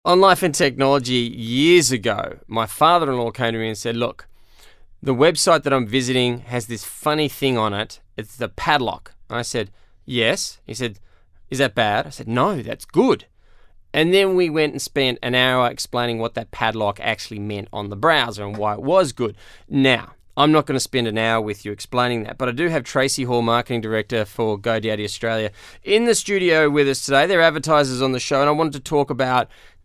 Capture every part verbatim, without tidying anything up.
On Life and Technology years ago, my father-in-law came to me and said, look, the website that I'm visiting has this funny thing on it. It's the padlock. And I said, yes. He said, is that bad? I said, no, that's good. And then we went and spent an hour explaining what that padlock actually meant on the browser and why it was good. Now, I'm not going to spend an hour with you explaining that, but I do have Tracy Hall, Marketing Director for GoDaddy Australia, in the studio with us today. They're advertisers on the show, and I wanted to talk about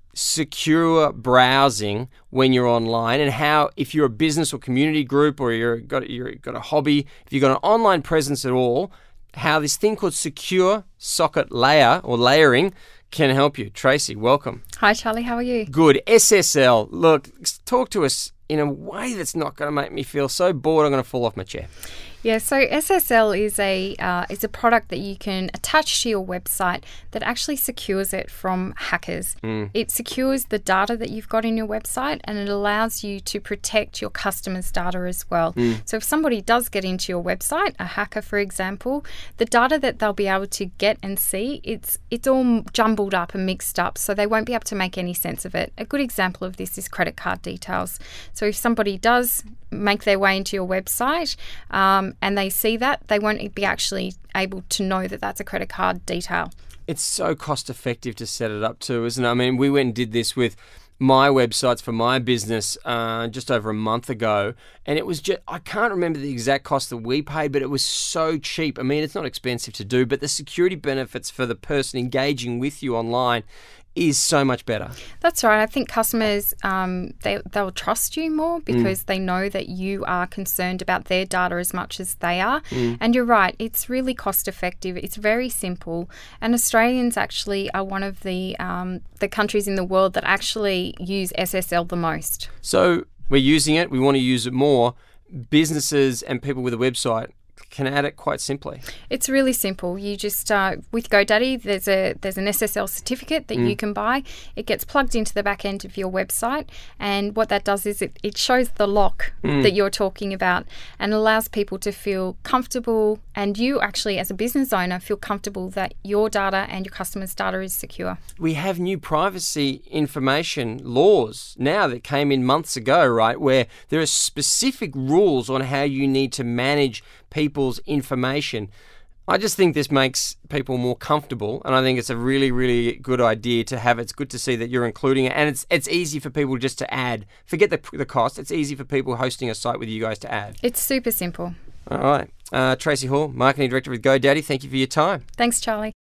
secure browsing when you're online, and how, if you're a business or community group, or you're got you're got a hobby, if you've got an online presence at all, how this thing called secure socket layer or layering can help you. Tracy, welcome. Hi, Charlie. How are you? Good. S S L. Look, talk to us in a way that's not going to make me feel so bored I'm going to fall off my chair. Yeah, so S S L is a uh, is a product that you can attach to your website that actually secures it from hackers. Mm. It secures the data that you've got in your website, and it allows you to protect your customers' data as well. Mm. So if somebody does get into your website, a hacker, for example, the data that they'll be able to get and see, it's it's all jumbled up and mixed up, so they won't be able to make any sense of it. A good example of this is credit card details. So if somebody does make their way into your website um, and they see that, they won't be actually able to know that that's a credit card detail. It's so cost effective to set it up too, isn't it? I mean, we went and did this with my websites for my business uh, just over a month ago, and it was just, I can't remember the exact cost that we paid, but it was so cheap. I mean, it's not expensive to do, but the security benefits for the person engaging with you online is so much better. That's right. I think customers, um, they, they'll trust you more because mm. they know that you are concerned about their data as much as they are. Mm. And you're right, it's really cost effective. It's very simple. And Australians actually are one of the um, the countries in the world that actually use S S L the most. So we're using it. We want to use it more. Businesses and people with a website can add it quite simply. It's really simple. You just uh, with GoDaddy, there's a there's an S S L certificate that mm. you can buy. It gets plugged into the back end of your website, and what that does is it, it shows the lock mm. that you're talking about, and allows people to feel comfortable, and you actually, as a business owner, feel comfortable that your data and your customers' data is secure. We have new privacy information laws now that came in months ago, right, where there are specific rules on how you need to manage people's information. I just think this makes people more comfortable, and I think it's a really, really good idea to have. It's good to see that you're including it, and it's it's easy for people just to add. Forget the, the cost. It's easy for people hosting a site with you guys to add. It's super simple. All right. Uh, Tracy Hall, Marketing Director with GoDaddy, thank you for your time. Thanks, Charlie.